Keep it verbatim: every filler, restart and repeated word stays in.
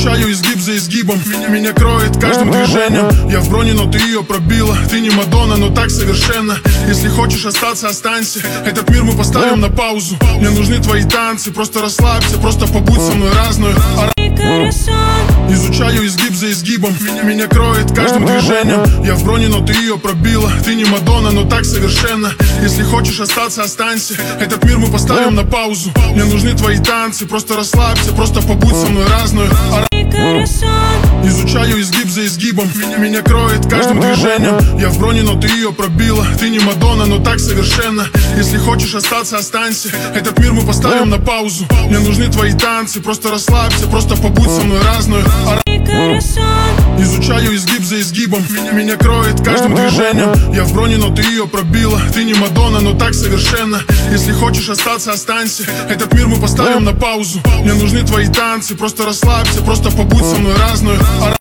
Изучаю изгиб за изгибом, меня, меня кроет каждым движением. Я в броне, но ты ее пробила. Ты не Мадонна, но так совершенно. Если хочешь остаться, останься. Этот мир мы поставим на паузу. Мне нужны твои танцы, просто расслабься, просто побудь со мной разную. Изучаю изгиб за изгибом, меня, меня кроет каждым движением. Я в броне, но ты ее пробила. Ты не Мадонна, но так совершенно. Если хочешь остаться, останься. Этот мир мы поставим на паузу. Мне нужны твои танцы, просто расслабься, просто побудь со мной разную. Изучаю изгиб за изгибом, меня, меня кроет каждым движением. Я в броне, но ты ее пробила. Ты не Мадонна, но так совершенно. Если хочешь остаться, останься. Этот мир мы поставим на паузу. Мне нужны твои танцы, просто расслабься, просто побудь со мной разную. Изучаю изгиб за изгибом, меня, меня кроет каждым движением. Я в броне, но ты ее пробила. Ты не Мадонна, но так совершенно. Если хочешь остаться, останься. Этот мир мы поставим на паузу. Мне нужны твои танцы, просто расслабься, просто побудь со мной разную.